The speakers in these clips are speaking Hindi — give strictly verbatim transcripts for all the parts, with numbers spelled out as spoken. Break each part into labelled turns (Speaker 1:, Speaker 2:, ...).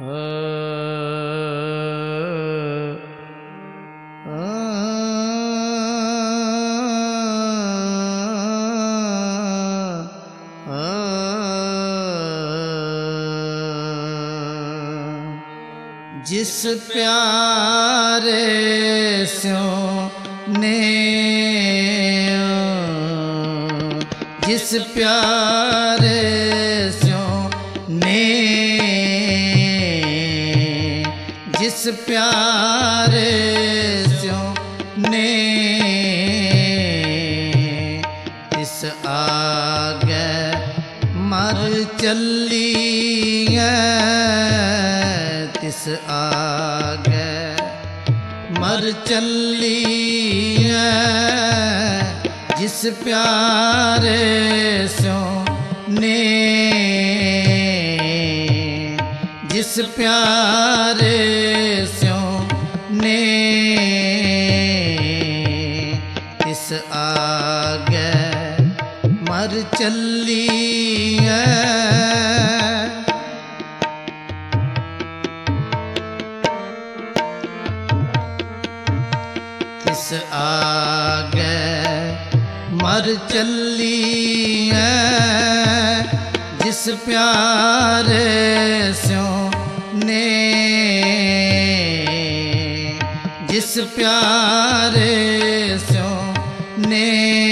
Speaker 1: जिस प्यारे स्यों ने जिस प्यारे स्यों ने जिस प्यारे स्यों ने इस आगे मर चली तिस आगे मर चली जिस प्यारे स्यों ने जिस प्यारे स्यों ने इस आगे मर चली इस आगे मर चली जिस प्यारे स्यों ने जिस प्यारे स्यों ने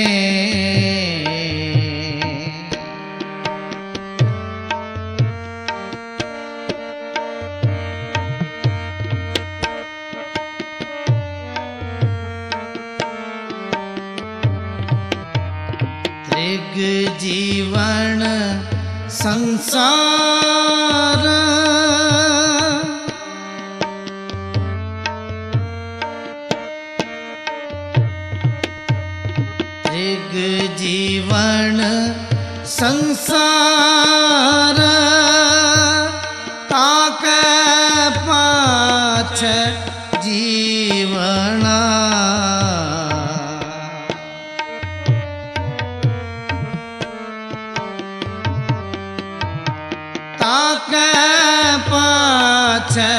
Speaker 1: त्रिग जीवन संसार त्रिग जीवन संसार ताके पाछे जीवना ताके पाछे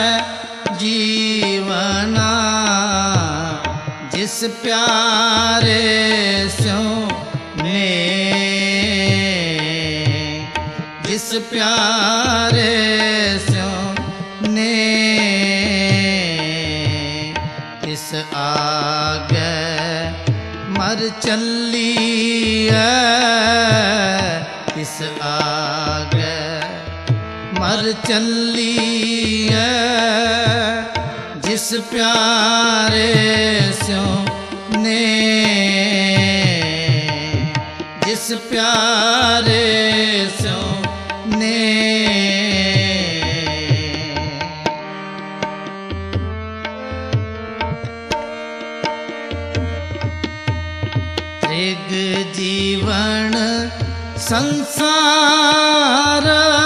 Speaker 1: जीवना जिस प्यारे स्यों ने जिस प्यारे स्यों ने इस आगे मर चली इस आगे मर चली जिस प्यारे स्यों ने जिस प्यारे स्यों ने त्रिग जीवन संसार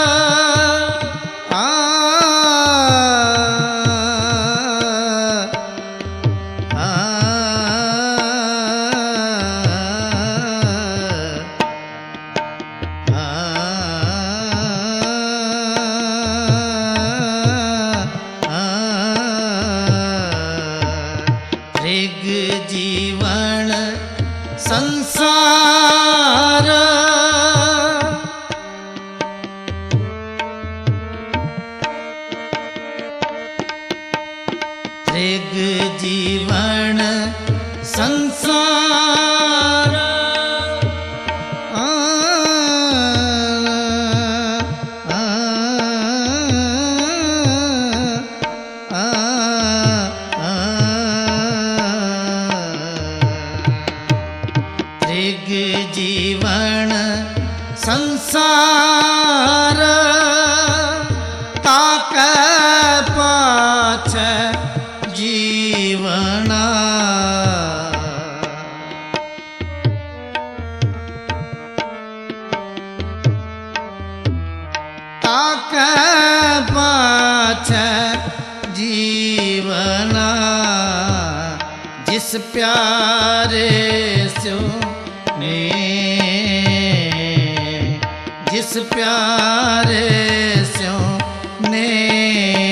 Speaker 1: त्रिग जीवन संसार त्रिग जीवन संसार आ, आ, आ, आ, त्रिग जीवन संसार ताके पाछे जीवना ताके पाछे जीवना जिस प्यारे स्यों ने जिस प्यारे स्यों ने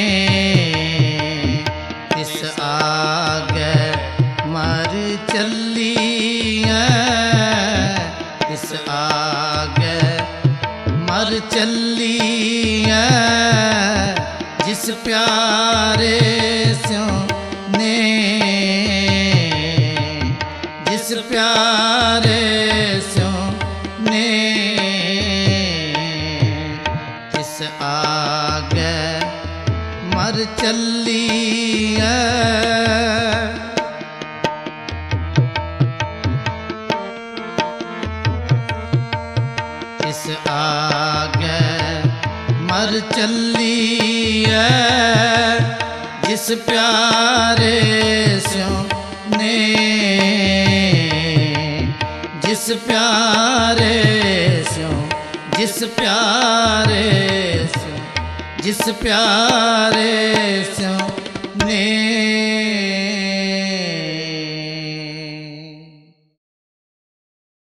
Speaker 1: जिस प्यारे स्यों ने जिस प्यारे स्यों ने किस आगे मर चली किस आगे मर चली जिस प्यारे स्यों ने जिस प्यारे स्यों जिस प्यारे स्यों जिस प्यारे